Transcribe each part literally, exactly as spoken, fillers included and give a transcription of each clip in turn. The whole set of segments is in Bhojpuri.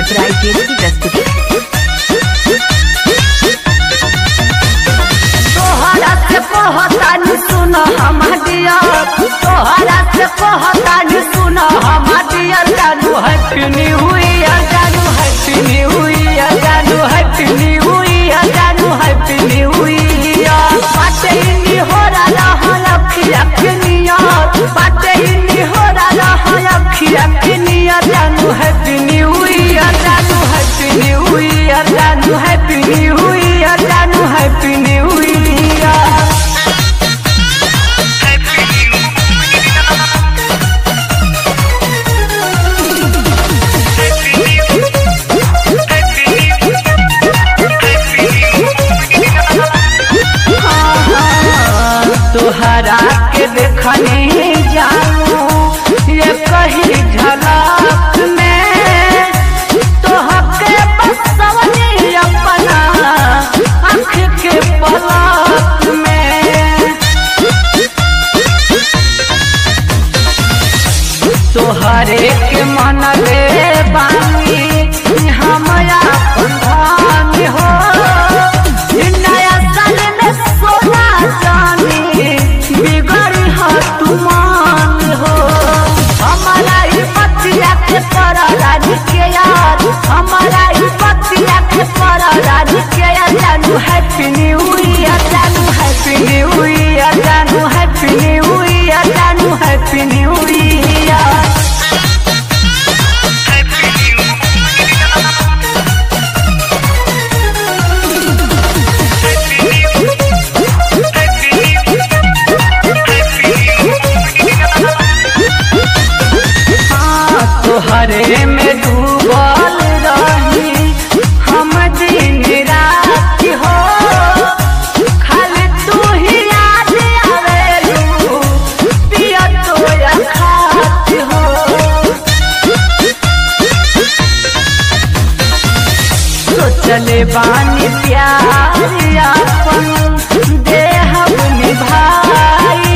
एंटरप्राइजेज की प्रस्तुति। तोहरा से कहतानी सुन हमारिया, तोहरा से कहतानी सुन हमारिया, जानू हैप्पी न्यू ईयर, जानू हैप्पी न्यू ईयर, जानू हैप्पी न्यू ईयर, जानू हैप्पी न्यू ईयर। बाटे इन्नी हो रहा है अखिया के नियत, बाटे इन्नी हो रहा है अखिया के नियत, जानू हैप्पी न्यू ईयर, जानू हैप्पी न्यू ईयर, जानू हैप्पी न्यू ईयर, जानू हैप्पी न्यू ईयर। तोहरा के देखने जाऊं ये कहीं झलक में, तोहके बसवनी अपना आँख के पलक में। तोहरे के मन ले बानी हम अपन धान हो, नया साल में सोना जानी बिगड़ी हो तुमान हो। हमारा ई पतिया के पर राज के यार, हमारा ई पतिया के पर राज के यार, जानू हैप्पी न्यू ईयर, जानू हैप्पी न्यू ईयर, जानू हैप्पी न्यू ईयर, जानू हैप्पी न्यू ईयर। तोहरे में डूबल रही हम दिन रात हो, खाली तू ही याद आवेलू पिया तो या खात हो। सोचले बानी प्यार अपन देहब निभाई,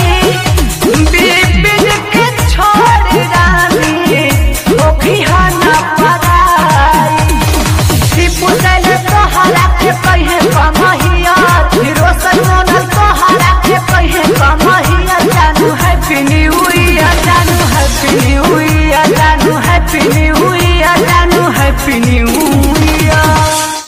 बिपिन के छोड़ रानी ओखिहाना पराई। टिपू चले तोहरा के कहे कमाई,